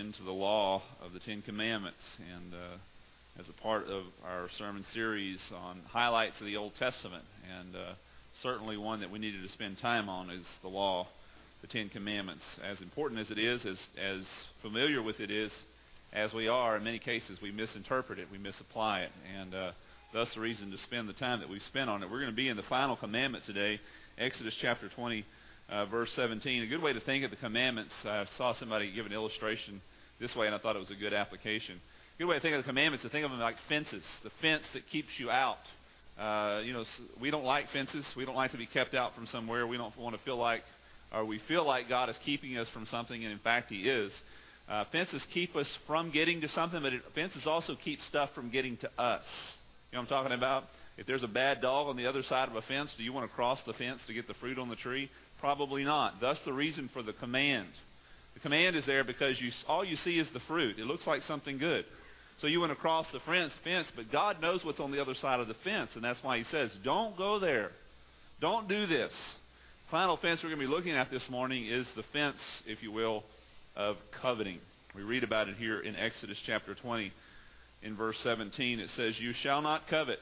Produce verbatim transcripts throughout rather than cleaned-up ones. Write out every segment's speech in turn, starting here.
into the law of the Ten Commandments, and uh, as a part of our sermon series on highlights of the Old Testament, and uh, certainly one that we needed to spend time on is the law, the Ten Commandments. As important as it is, as, as familiar with it is, as we are, in many cases we misinterpret it, we misapply it, and uh, thus the reason to spend the time that we've spent on it. We're going to be in the final commandment today, Exodus chapter twenty, uh, verse seventeen. A good way to think of the commandments, I saw somebody give an illustration this way, and I thought it was a good application. A good way to think of the commandments is to think of them like fences, the fence that keeps you out. Uh, you know, we don't like fences. We don't like to be kept out from somewhere. We don't want to feel like, or we feel like God is keeping us from something, and in fact He is. Uh, fences keep us from getting to something, but it, fences also keep stuff from getting to us. You know what I'm talking about? If there's a bad dog on the other side of a fence, do you want to cross the fence to get the fruit on the tree? Probably not. Thus the reason for the command. The command is there because you all you see is the fruit. It looks like something good. So you want to cross the fence, fence, but God knows what's on the other side of the fence, and that's why He says, don't go there. Don't do this. Final fence we're going to be looking at this morning is the fence, if you will, of coveting. We read about it here in Exodus chapter twenty. In verse seventeen, it says, you shall not covet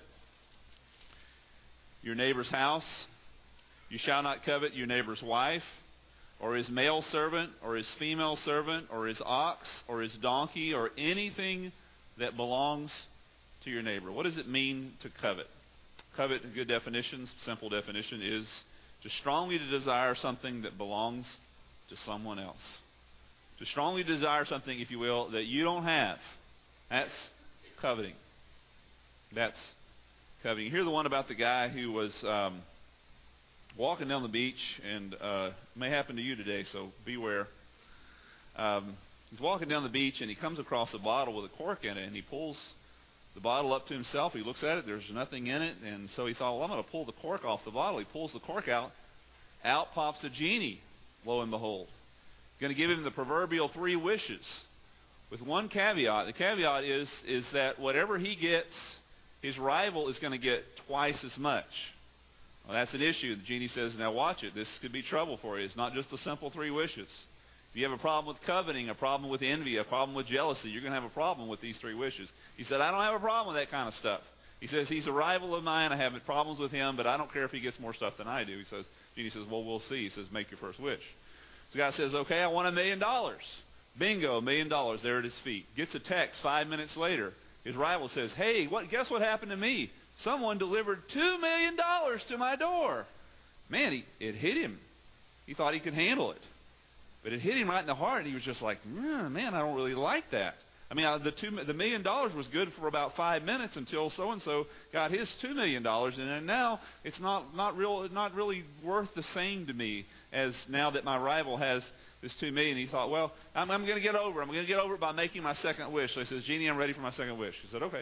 your neighbor's house. You shall not covet your neighbor's wife, or his male servant, or his female servant, or his ox, or his donkey, or anything that belongs to your neighbor. What does it mean to covet? Covet, a good definition, simple definition, is to strongly desire something that belongs to someone else. To strongly desire something, if you will, that you don't have. That's coveting. That's coveting. You hear the one about the guy who was um, walking down the beach, and uh, it may happen to you today, so beware. Um, he's walking down the beach, and he comes across a bottle with a cork in it, and he pulls the bottle up to himself. He looks at it. There's nothing in it, and so he thought, well, I'm going to pull the cork off the bottle. He pulls the cork out. Out pops a genie, lo and behold. Going to give him the proverbial three wishes with one caveat. The caveat is, is that whatever he gets, his rival is going to get twice as much. Well, that's an issue. The genie says, now watch it. This could be trouble for you. It's not just the simple three wishes. If you have a problem with coveting, a problem with envy, a problem with jealousy, you're going to have a problem with these three wishes. He said, I don't have a problem with that kind of stuff. He says, he's a rival of mine. I have problems with him, but I don't care if he gets more stuff than I do. He says, genie says, well, we'll see. He says, make your first wish. So the guy says, okay, I want a million dollars. Bingo, a million dollars there at his feet. Gets a text five minutes later. His rival says, hey, what? Guess what happened to me? Someone delivered two million dollars to my door. Man, he, it hit him. He thought he could handle it. But it hit him right in the heart, and he was just like, mm, man, I don't really like that. I mean, the two, the million dollars was good for about five minutes until so-and-so got his two million dollars, and then now it's not, not, real, not really worth the same to me as now that my rival has this two million dollars. He thought, well, I'm, I'm going to get over it. I'm going to get over it by making my second wish. So he says, genie, I'm ready for my second wish. He said, okay.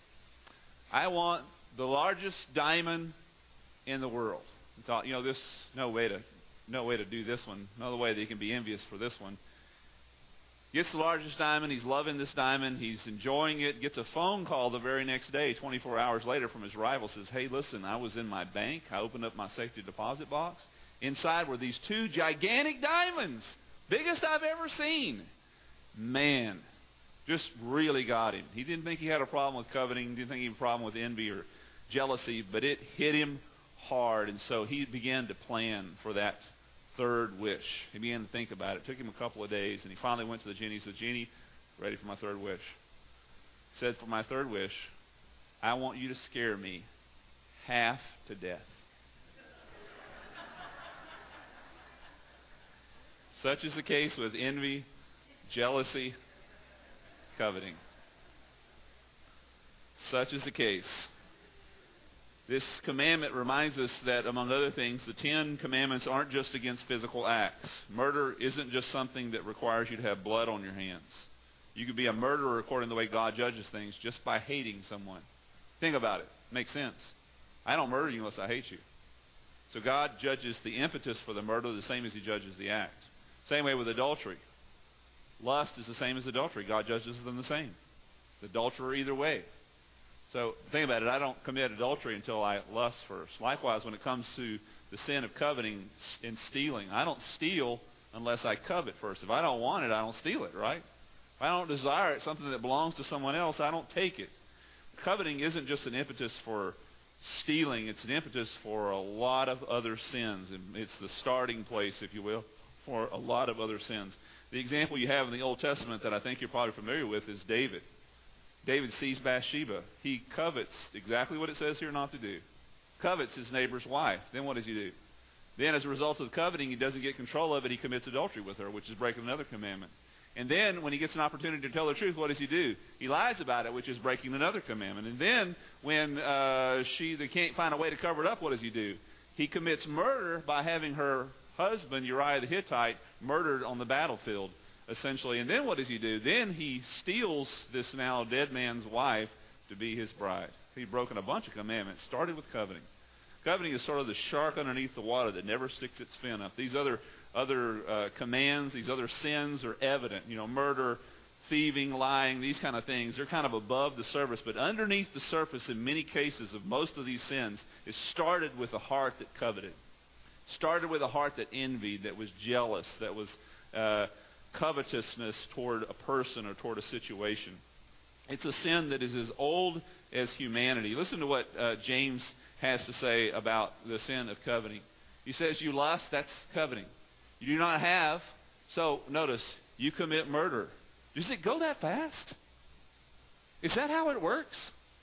I want the largest diamond in the world. He thought, you know, this, no way to, no way to do this one. Another way that he can be envious for this one. Gets the largest diamond. He's loving this diamond. He's enjoying it. Gets a phone call the very next day, twenty-four hours later, from his rival. Says, hey, listen, I was in my bank. I opened up my safety deposit box. Inside were these two gigantic diamonds. Biggest I've ever seen. Man, just really got him. He didn't think he had a problem with coveting. Didn't think he had a problem with envy or jealousy. But it hit him hard. And so he began to plan for that third wish. He began to think about it. It took him a couple of days, and he finally went to the genie. He said, genie, ready for my third wish. He said, for my third wish, I want you to scare me half to death. Such is the case with envy, jealousy, coveting. Such is the case. This commandment reminds us that, among other things, the Ten Commandments aren't just against physical acts. Murder isn't just something that requires you to have blood on your hands. You could be a murderer according to the way God judges things just by hating someone. Think about it. Makes sense. I don't murder you unless I hate you. So God judges the impetus for the murder the same as He judges the act. Same way with adultery. Lust is the same as adultery. God judges them the same. It's adulterer either way. So think about it. I don't commit adultery until I lust first. Likewise, when it comes to the sin of coveting and stealing, I don't steal unless I covet first. If I don't want it, I don't steal it, right? If I don't desire it, something that belongs to someone else, I don't take it. Coveting isn't just an impetus for stealing. It's an impetus for a lot of other sins. And it's the starting place, if you will, for a lot of other sins. The example you have in the Old Testament that I think you're probably familiar with is David. David sees Bathsheba. He covets exactly what it says here not to do. Covets his neighbor's wife. Then what does he do? Then as a result of the coveting, he doesn't get control of it. He commits adultery with her, which is breaking another commandment. And then when he gets an opportunity to tell the truth, what does he do? He lies about it, which is breaking another commandment. And then when uh, she they can't find a way to cover it up, what does he do? He commits murder by having her husband, Uriah the Hittite, murdered on the battlefield, essentially. And then what does he do? Then he steals this now dead man's wife to be his bride. He'd broken a bunch of commandments, started with coveting. Coveting is sort of the shark underneath the water that never sticks its fin up. These other other uh, commands, these other sins are evident. You know, murder, thieving, lying, these kind of things. They're kind of above the surface. But underneath the surface, in many cases of most of these sins, it started with a heart that coveted. Started with a heart that envied, that was jealous, that was uh, covetousness toward a person or toward a situation. It's a sin that is as old as humanity. Listen to what uh, James has to say about the sin of coveting. He says, you lust, that's coveting. You do not have, so notice, you commit murder. Does it go that fast? Is that how it works?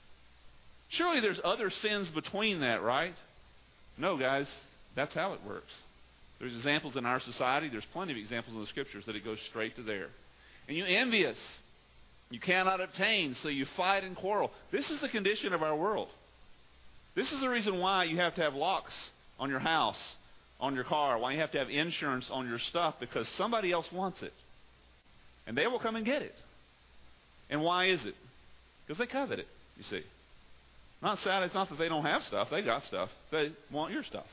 Surely there's other sins between that, right? No, guys, that's how it works. There's examples in our society. There's plenty of examples in the Scriptures that it goes straight to there. And you envious. You cannot obtain, so you fight and quarrel. This is the condition of our world. This is the reason why you have to have locks on your house, on your car, why you have to have insurance on your stuff, because somebody else wants it. And they will come and get it. And why is it? Because they covet it, you see. Not sad, it's not that they don't have stuff. They got stuff. They want your stuff.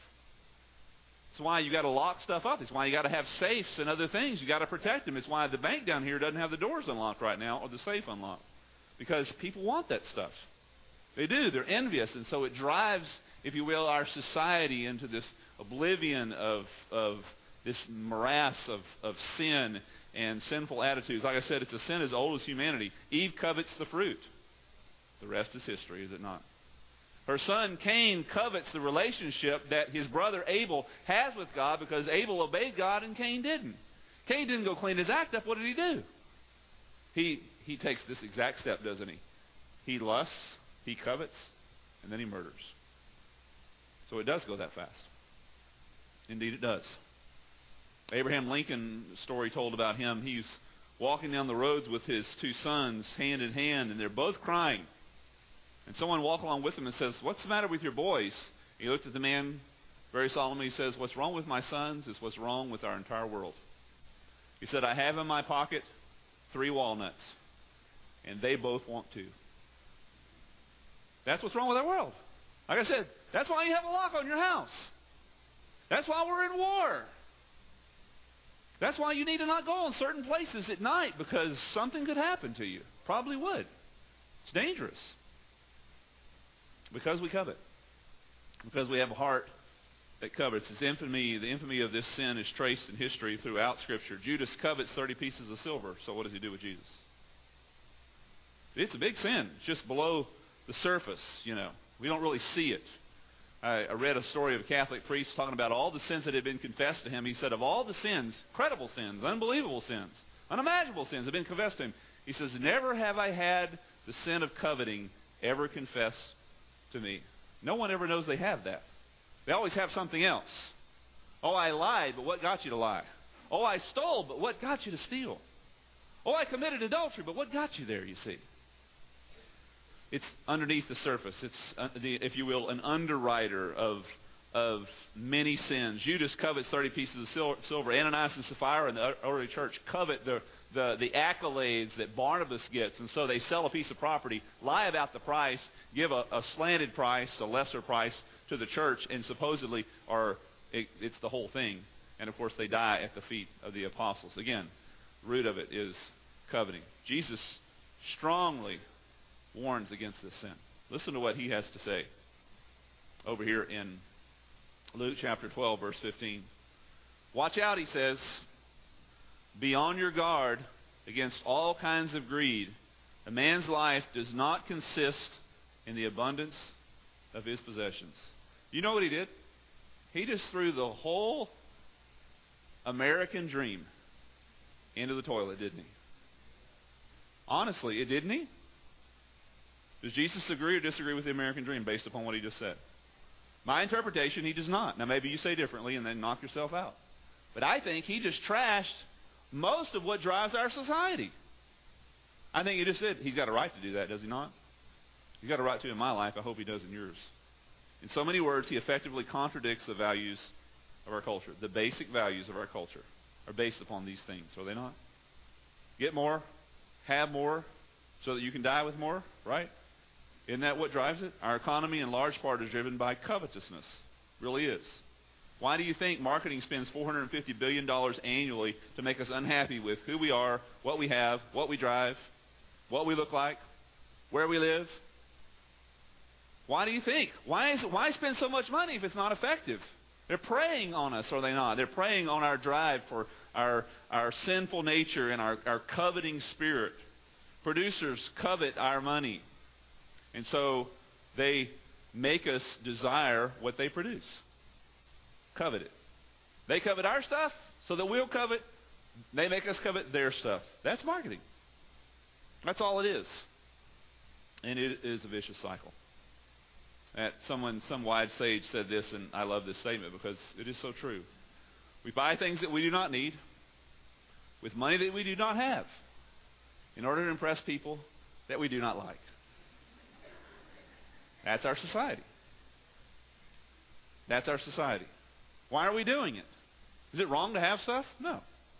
It's why you got to lock stuff up. It's why you got to have safes and other things. You got to protect them. It's why the bank down here doesn't have the doors unlocked right now or the safe unlocked. Because people want that stuff. They do. They're envious. And so it drives, if you will, our society into this oblivion of, of this morass of, of sin and sinful attitudes. Like I said, it's a sin as old as humanity. Eve covets the fruit. The rest is history, is it not? Her son Cain covets the relationship that his brother Abel has with God because Abel obeyed God and Cain didn't. Cain didn't go clean his act up. What did he do? He, he takes this exact step, doesn't he? He lusts, he covets, and then he murders. So it does go that fast. Indeed it does. Abraham Lincoln, story told about him, he's walking down the roads with his two sons hand in hand, and they're both crying. And someone walked along with him and says, "What's the matter with your boys?" He looked at the man very solemnly. He says, "What's wrong with my sons is what's wrong with our entire world." He said, "I have in my pocket three walnuts, and they both want to." That's what's wrong with our world. Like I said, that's why you have a lock on your house. That's why we're in war. That's why you need to not go in certain places at night, because something could happen to you. Probably would. It's dangerous. Because we covet. Because we have a heart that covets. It's infamy. The infamy of this sin is traced in history throughout Scripture. Judas covets thirty pieces of silver. So what does he do with Jesus? It's a big sin. It's just below the surface, you know. We don't really see it. I, I read a story of a Catholic priest talking about all the sins that had been confessed to him. He said, of all the sins, credible sins, unbelievable sins, unimaginable sins have been confessed to him. He says, never have I had the sin of coveting ever confessed to me. No one ever knows they have that. They always have something else. Oh, I lied, but what got you to lie? Oh, I stole, but what got you to steal? Oh, I committed adultery, but what got you there, you see? It's underneath the surface. It's, uh, the, if you will, an underwriter of, of many sins. Judas covets thirty pieces of sil- silver. Ananias and Sapphira in the early church covet the, the, the accolades that Barnabas gets. And so they sell a piece of property, lie about the price, give a, a slanted price, a lesser price to the church, and supposedly are it, it's the whole thing. And, of course, they die at the feet of the apostles. Again, the root of it is coveting. Jesus strongly warns against this sin. Listen to what he has to say over here in Luke chapter twelve, verse fifteen. Watch out, he says. Be on your guard against all kinds of greed. A man's life does not consist in the abundance of his possessions. You know what he did? He just threw the whole American dream into the toilet, didn't he? Honestly, it didn't he? Does Jesus agree or disagree with the American dream based upon what he just said? My interpretation, he does not. Now, maybe you say differently and then knock yourself out. But I think he just trashed most of what drives our society. I think he just said he's got a right to do that, does he not? He's got a right to in my life. I hope he does in yours. In so many words, he effectively contradicts the values of our culture. The basic values of our culture are based upon these things, are they not? Get more, have more, so that you can die with more, right? Isn't that what drives it? Our economy in large part is driven by covetousness. It really is. Why do you think marketing spends four hundred fifty billion dollars annually to make us unhappy with who we are, what we have, what we drive, what we look like, where we live? Why do you think? Why is it, why spend so much money if it's not effective? They're preying on us, are they not? They're preying on our drive for our, our sinful nature and our, our coveting spirit. Producers covet our money. And so they make us desire what they produce. Covet it. They covet our stuff so that we'll covet. They make us covet their stuff. That's marketing. That's all it is. And it is a vicious cycle. That someone, some wise sage said this, and I love this statement because it is so true. We buy things that we do not need with money that we do not have in order to impress people that we do not like. That's our society. That's our society. Why are we doing it? Is it wrong to have stuff? No.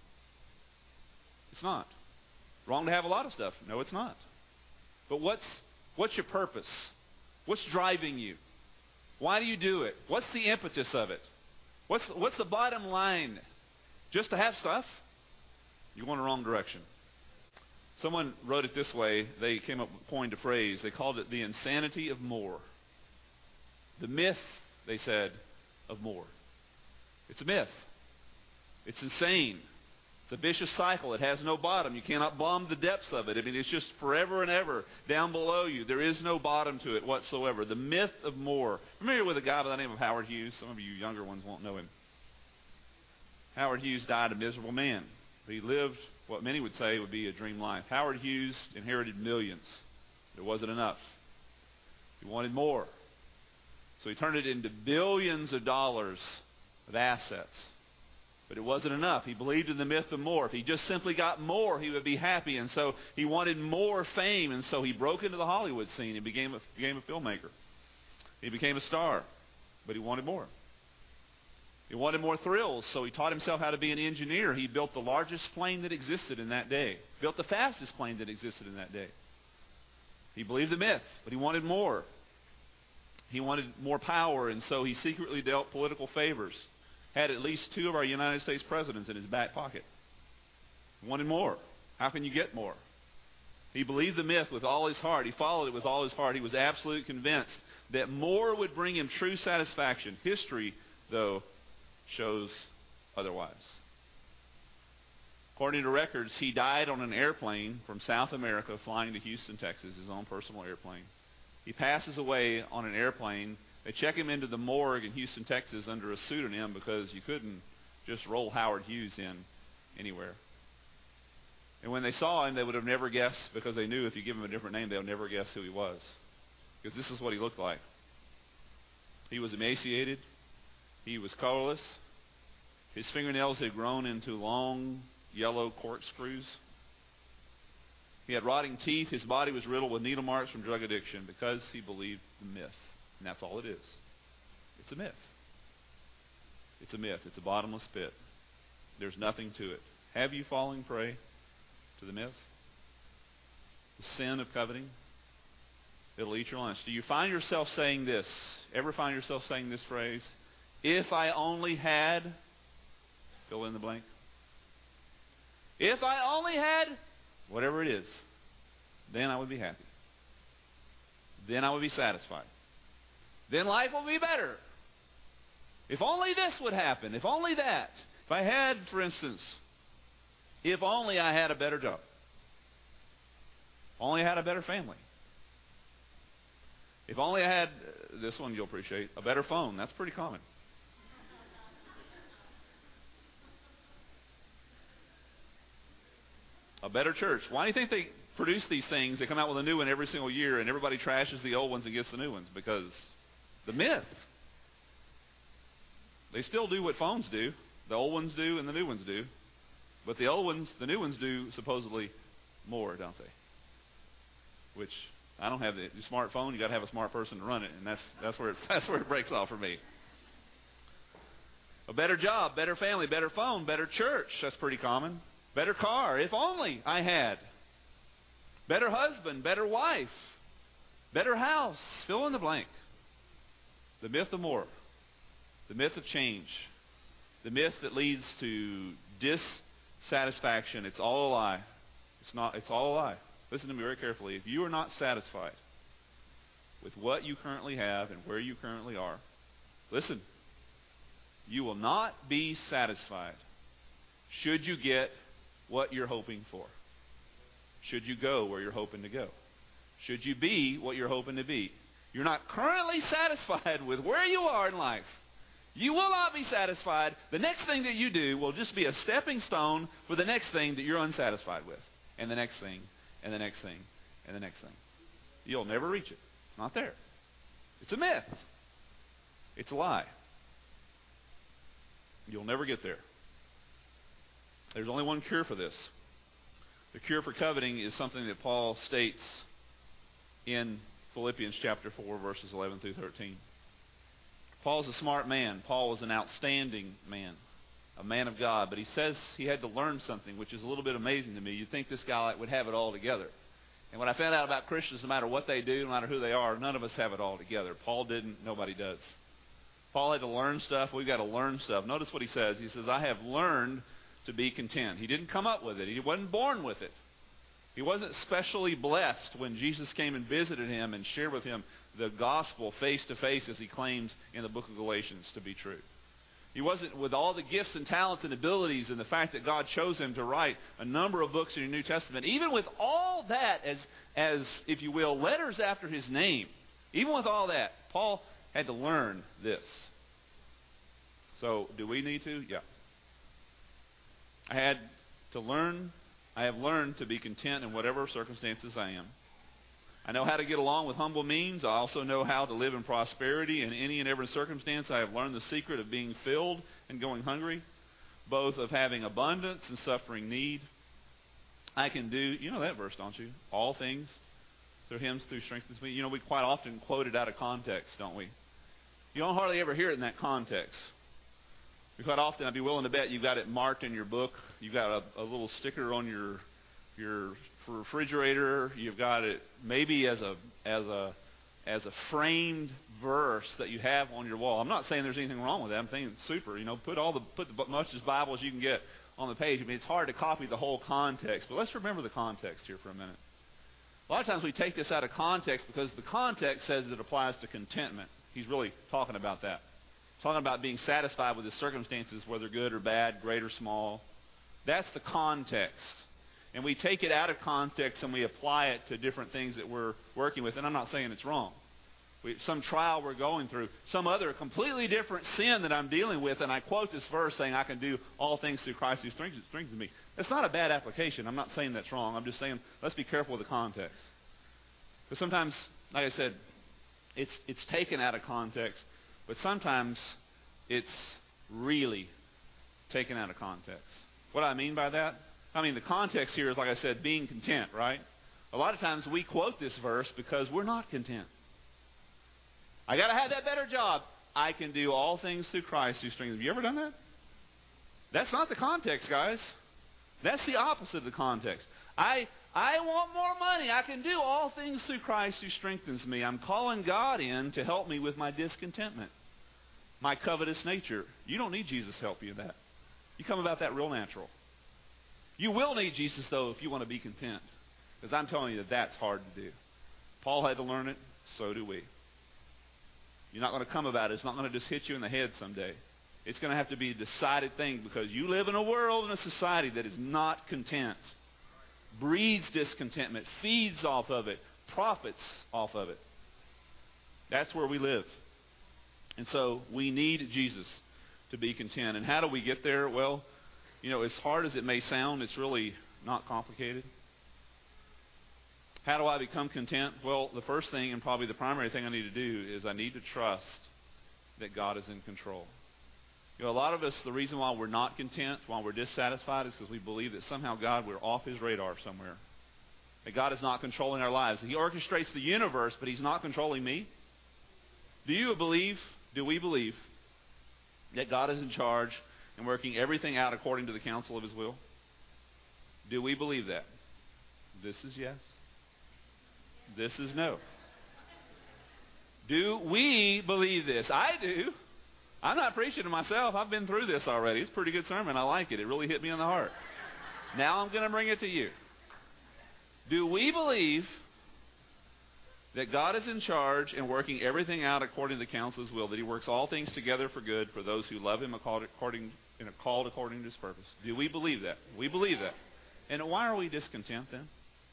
It's not. Wrong to have a lot of stuff? No, it's not. But what's what's your purpose? What's driving you? Why do you do it? What's the impetus of it? What's what's the bottom line? Just to have stuff? You're going the wrong direction. Someone wrote it this way. They came up with a coined a phrase. They called it the insanity of more. The myth, they said, of more. It's a myth. It's insane. It's a vicious cycle. It has no bottom. You cannot bomb the depths of it. I mean, it's just forever and ever down below you. There is no bottom to it whatsoever. The myth of more. Familiar with a guy by the name of Howard Hughes? Some of you younger ones won't know him. Howard Hughes died a miserable man. He lived what many would say would be a dream life. Howard Hughes inherited millions. It wasn't enough. He wanted more. So he turned it into billions of dollars of assets. But it wasn't enough. He believed in the myth of more. If he just simply got more, he would be happy. And so he wanted more fame. And so he broke into the Hollywood scene and became a, became a filmmaker. He became a star. But he wanted more. He wanted more thrills. So he taught himself how to be an engineer. He built the largest plane that existed in that day. Built the fastest plane that existed in that day. He believed the myth, but he wanted more. He wanted more power. And so he secretly dealt political favors. Had at least two of our United States presidents in his back pocket. Wanted more. How can you get more? He believed the myth with all his heart. He followed it with all his heart. He was absolutely convinced that more would bring him true satisfaction. History, though, shows otherwise. According to records, he died on an airplane from South America flying to Houston, Texas, his own personal airplane. He passes away on an airplane. They check him into the morgue in Houston, Texas under a pseudonym because you couldn't just roll Howard Hughes in anywhere. And when they saw him, they would have never guessed, because they knew if you give him a different name, they would never guess who he was. Because this is what he looked like. He was emaciated. He was colorless. His fingernails had grown into long yellow corkscrews. He had rotting teeth. His body was riddled with needle marks from drug addiction because he believed the myth. And that's all it is. It's a myth. It's a myth. It's a bottomless pit. There's nothing to it. Have you fallen prey to the myth? The sin of coveting? It'll eat your lunch. Do you find yourself saying this? Ever find yourself saying this phrase? If I only had, fill in the blank. If I only had, whatever it is, then I would be happy. Then I would be satisfied. Then life will be better. If only this would happen. If only that. If I had, for instance, if only I had a better job. only I had a better family. If only I had, uh, this one you'll appreciate, a better phone. That's pretty common. A better church. Why do you think they produce these things? They come out with a new one every single year, and everybody trashes the old ones and gets the new ones? Because the myth. They still do what phones do. The old ones do and the new ones do. But the old ones, the new ones do supposedly more, don't they? Which, I don't have the, the smartphone. You got to have a smart person to run it, and that's that's where it, that's where it breaks off for me. A better job, better family, better phone, better church. That's pretty common. Better car. If only I had. Better husband, better wife, better house. Fill in the blank. The myth of more. The myth of change. The myth that leads to dissatisfaction. It's all a lie. It's not. It's all a lie. Listen to me very carefully. If you are not satisfied with what you currently have and where you currently are, listen, you will not be satisfied should you get what you're hoping for. Should you go where you're hoping to go. Should you be what you're hoping to be. You're not currently satisfied with where you are in life. You will not be satisfied. The next thing that you do will just be a stepping stone for the next thing that you're unsatisfied with. And the next thing, and the next thing, and the next thing. You'll never reach it. It's not there. It's a myth. It's a lie. You'll never get there. There's only one cure for this. The cure for coveting is something that Paul states in Philippians chapter four, verses eleven through thirteen. Paul's a smart man. Paul was an outstanding man, a man of God. But he says he had to learn something, which is a little bit amazing to me. You'd think this guy would have it all together. And when I found out about Christians, no matter what they do, no matter who they are, none of us have it all together. Paul didn't. Nobody does. Paul had to learn stuff. We've got to learn stuff. Notice what he says. He says, I have learned to be content. He didn't come up with it. He wasn't born with it. He wasn't specially blessed when Jesus came and visited him and shared with him the gospel face to face, as he claims in the book of Galatians to be true. He wasn't with all the gifts and talents and abilities and the fact that God chose him to write a number of books in the New Testament. Even with all that as, as, if you will, letters after his name, even with all that, Paul had to learn this. So, do we need to? Yeah. I had to learn, I have learned to be content in whatever circumstances I am. I know how to get along with humble means. I also know how to live in prosperity in any and every circumstance. I have learned the secret of being filled and going hungry, both of having abundance and suffering need. I can do, you know that verse, don't you? All things through him who strengthens me. You know, we quite often quote it out of context, don't we? You don't hardly ever hear it in that context. Quite often, I'd be willing to bet you've got it marked in your book. You've got a, a little sticker on your your refrigerator. You've got it maybe as a as a as a framed verse that you have on your wall. I'm not saying there's anything wrong with that. I'm saying it's super. You know, put all the put the much as Bible as you can get on the page. I mean, it's hard to copy the whole context, but let's remember the context here for a minute. A lot of times we take this out of context because the context says it applies to contentment. He's really talking about that. Talking about being satisfied with the circumstances, whether good or bad, great or small. That's the context. And we take it out of context and we apply it to different things that we're working with. And I'm not saying it's wrong. We, some trial we're going through, some other completely different sin that I'm dealing with, and I quote this verse saying, I can do all things through Christ who strengthens, strengthens me. It's not a bad application. I'm not saying that's wrong. I'm just saying let's be careful with the context. Because sometimes, like I said, it's it's taken out of context. But sometimes it's really taken out of context. What I mean by that? I mean, the context here is, like I said, being content, right? A lot of times we quote this verse because we're not content. I got to have that better job. I can do all things through Christ who strengthens me. You ever done that? That's not the context, guys. That's the opposite of the context. I I want more money. I can do all things through Christ who strengthens me. I'm calling God in to help me with my discontentment, my covetous nature. You don't need Jesus to help you in that. You come about that real natural. You will need Jesus, though, if you want to be content. Because I'm telling you that that's hard to do. Paul had to learn it. So do we. You're not going to come about it. It's not going to just hit you in the head someday. It's going to have to be a decided thing because you live in a world and a society that is not content. breeds discontentment, feeds off of it, profits off of it. That's where we live. And so we need Jesus to be content. And how do we get there? Well, you know, as hard as it may sound, it's really not complicated. How do I become content? Well, the first thing and probably the primary thing I need to do is I need to trust that God is in control. You know, a lot of us, the reason why we're not content, why we're dissatisfied, is because we believe that somehow God, we're off His radar somewhere. That God is not controlling our lives. He orchestrates the universe, but He's not controlling me. Do you believe, do we believe, that God is in charge and working everything out according to the counsel of His will? Do we believe that? This is yes. This is no. Do we believe this? I do. I'm not preaching to myself. I've been through this already. It's a pretty good sermon. I like it. It really hit me in the heart. Now I'm going to bring it to you. Do we believe that God is in charge and working everything out according to the counsel of His will, that He works all things together for good for those who love Him according, and are called according to His purpose? Do we believe that? We believe that. And why are we discontent then?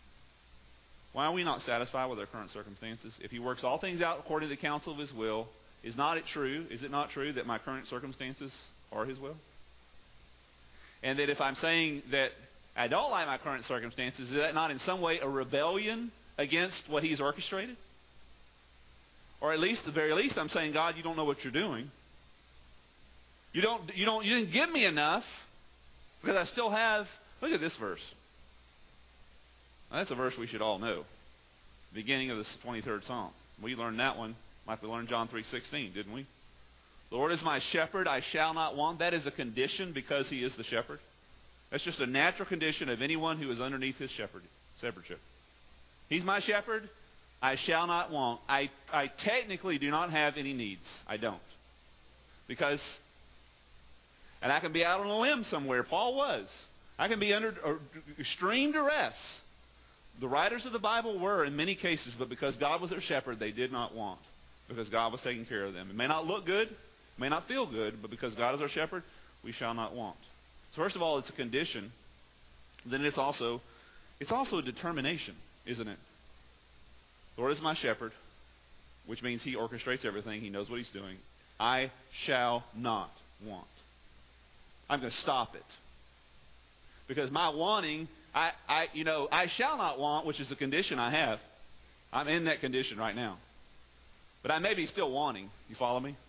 Why are we not satisfied with our current circumstances? If He works all things out according to the counsel of His will, is not it true? Is it not true that my current circumstances are His will? And that if I'm saying that I don't like my current circumstances, is that not in some way a rebellion against what He's orchestrated? Or at least, at the very least, I'm saying, God, you don't know what you're doing. You don't, you don't, you didn't give me enough because I still have. Look at this verse. Now, that's a verse we should all know. Beginning of the twenty-third Psalm. We learned that one like we learned John three sixteen, didn't we? The Lord is my shepherd, I shall not want. That is a condition because He is the shepherd. That's just a natural condition of anyone who is underneath His shepherd, shepherdship. He's my shepherd, I shall not want. I, I technically do not have any needs. I don't. Because, and I can be out on a limb somewhere. Paul was. I can be under extreme duress. The writers of the Bible were in many cases, but because God was their shepherd, they did not want. Because God was taking care of them. It may not look good, may not feel good, but because God is our shepherd, we shall not want. So first of all, it's a condition. Then it's also, it's also a determination, isn't it? The Lord is my shepherd, which means He orchestrates everything. He knows what He's doing. I shall not want. I'm going to stop it. Because my wanting, I, I, you know, I shall not want, which is the condition I have. I'm in that condition right now. But I may be still wanting. You follow me?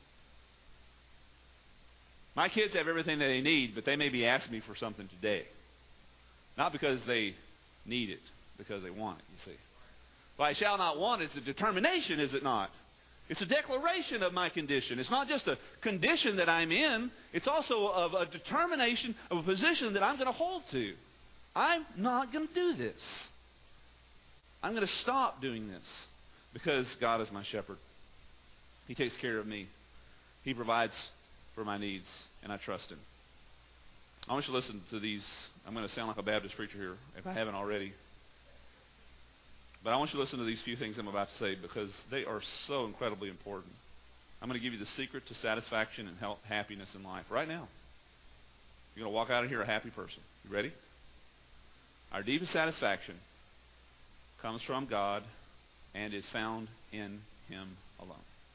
My kids have everything that they need, but they may be asking me for something today. Not because they need it, because they want it, you see. But I shall not want is a determination, is it not? It's a declaration of my condition. It's not just a condition that I'm in. It's also of a determination of a position that I'm going to hold to. I'm not going to do this. I'm going to stop doing this because God is my shepherd. He takes care of me. He provides for my needs, and I trust Him. I want you to listen to these. I'm going to sound like a Baptist preacher here, if I haven't already. But I want you to listen to these few things I'm about to say because they are so incredibly important. I'm going to give you the secret to satisfaction and health, happiness in life right now. You're going to walk out of here a happy person. You ready? Our deepest satisfaction comes from God and is found in Him alone.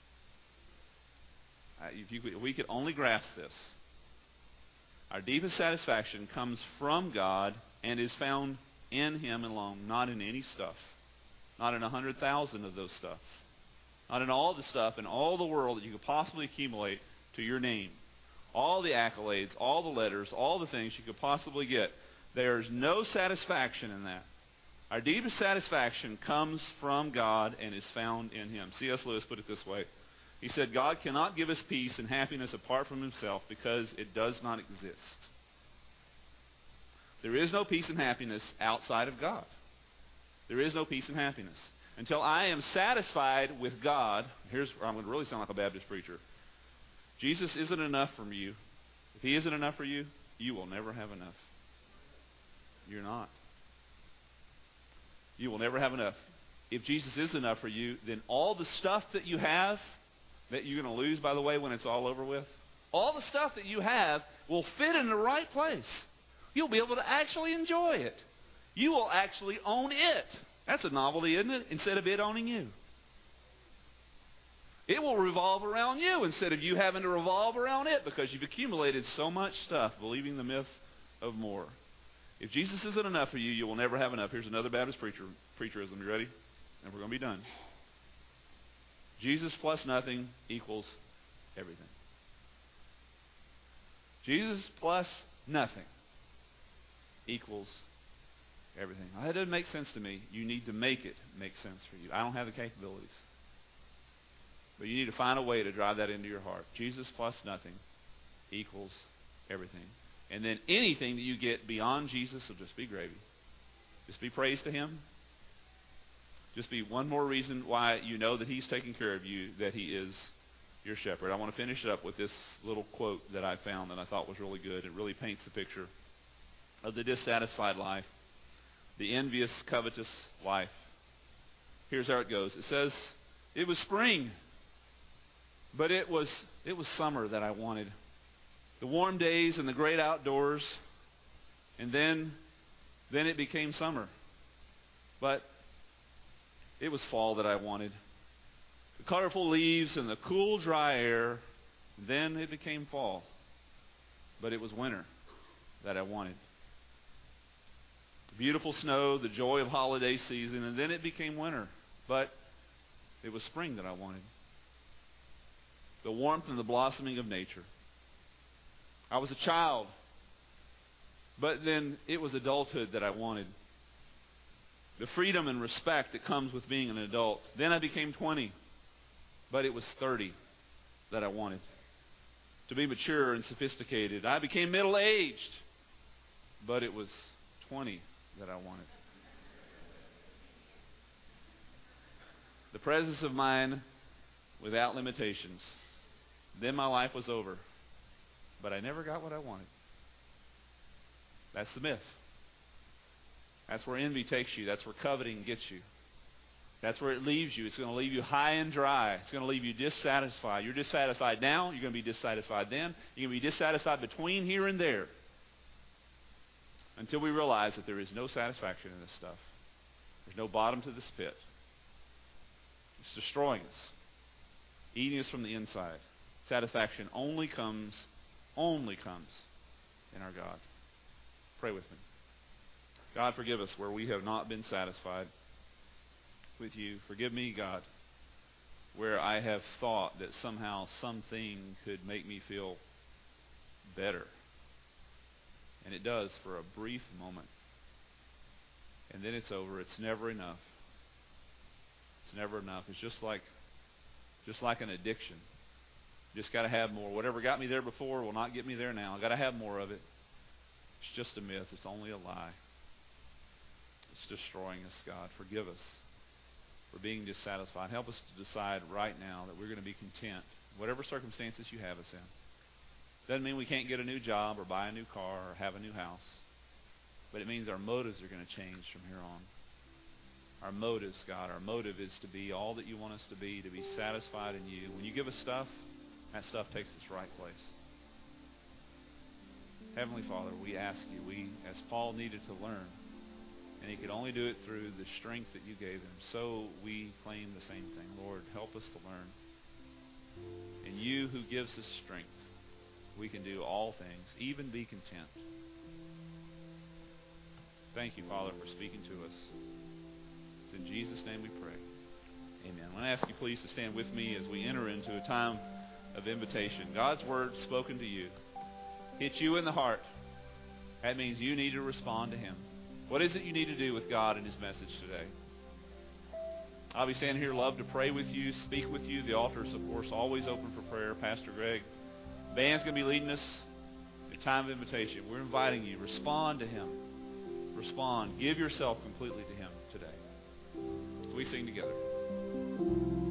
Uh, if, you, if we could only grasp this. Our deepest satisfaction comes from God and is found in Him alone, not in any stuff. Not in a hundred thousand of those stuff. Not in all the stuff in all the world that you could possibly accumulate to your name. All the accolades, all the letters, all the things you could possibly get. There's no satisfaction in that. Our deepest satisfaction comes from God and is found in Him. C S Lewis put it this way. He said, God cannot give us peace and happiness apart from Himself because it does not exist. There is no peace and happiness outside of God. There is no peace and happiness. Until I am satisfied with God, here's where I'm going to really sound like a Baptist preacher. Jesus isn't enough for you. If He isn't enough for you, you will never have enough. You're not. You will never have enough. If Jesus is enough for you, then all the stuff that you have, that you're going to lose, by the way, when it's all over with, all the stuff that you have will fit in the right place. You'll be able to actually enjoy it. You will actually own it. That's a novelty, isn't it? Instead of it owning you. It will revolve around you instead of you having to revolve around it, because you've accumulated so much stuff believing the myth of more. If Jesus isn't enough for you, you will never have enough. Here's another Baptist preacher, preacherism. You ready? And we're going to be done. Jesus plus nothing equals everything. Jesus plus nothing equals everything. Well, that doesn't make sense to me. You need to make it make sense for you. I don't have the capabilities. But you need to find a way to drive that into your heart. Jesus plus nothing equals everything. And then anything that you get beyond Jesus will just be gravy. Just be praise to Him. Just be one more reason why you know that He's taking care of you, that He is your shepherd. I want to finish it up with this little quote that I found that I thought was really good. It really paints the picture of the dissatisfied life, the envious, covetous life. Here's how it goes. It says, "It was spring, but it was it was summer that I wanted. The warm days and the great outdoors, and then then it became summer. But it was fall that I wanted. The colorful leaves and the cool, dry air, then it became fall. But it was winter that I wanted. The beautiful snow, the joy of holiday season, and then it became winter. But it was spring that I wanted. The warmth and the blossoming of nature. I was a child, but then it was adulthood that I wanted. The freedom and respect that comes with being an adult. Then I became twenty, but it was thirty that I wanted. To be mature and sophisticated. I became middle-aged, but it was twenty that I wanted. The presence of mind without limitations. Then my life was over, but I never got what I wanted. That's the myth. That's where envy takes you. That's where coveting gets you. That's where it leaves you. It's going to leave you high and dry. It's going to leave you dissatisfied. You're dissatisfied now. You're going to be dissatisfied then. You're going to be dissatisfied between here and there. Until we realize that there is no satisfaction in this stuff. There's no bottom to this pit. It's destroying us. Eating us from the inside. Satisfaction only comes, only comes in our God. Pray with me. God, forgive us where we have not been satisfied with you. Forgive me, God, where I have thought that somehow something could make me feel better. And it does for a brief moment. And then it's over. It's never enough. It's never enough. It's just like, just like an addiction. Just got to have more. Whatever got me there before will not get me there now. I've got to have more of it. It's just a myth. It's only a lie. It's destroying us, God. Forgive us for being dissatisfied. Help us to decide right now that we're going to be content, whatever circumstances you have us in. Doesn't mean we can't get a new job or buy a new car or have a new house. But it means our motives are going to change from here on. Our motives, God, our motive is to be all that you want us to be, to be satisfied in you. When you give us stuff, that stuff takes its right place. Heavenly Father, we ask you, we, as Paul needed to learn, and he could only do it through the strength that you gave him, so we claim the same thing. Lord, help us to learn. And you who gives us strength, we can do all things, even be content. Thank you, Father, for speaking to us. It's in Jesus' name we pray. Amen. I want to ask you please to stand with me as we enter into a time of invitation. God's word spoken to you hits you in the heart. That means you need to respond to Him. What is it you need to do with God and His message today? I'll be standing here, love to pray with you, speak with you. The altar is, of course, always open for prayer. Pastor Greg, the band's going to be leading us in a time of invitation. We're inviting you. Respond to Him. Respond. Give yourself completely to Him today. So we sing together.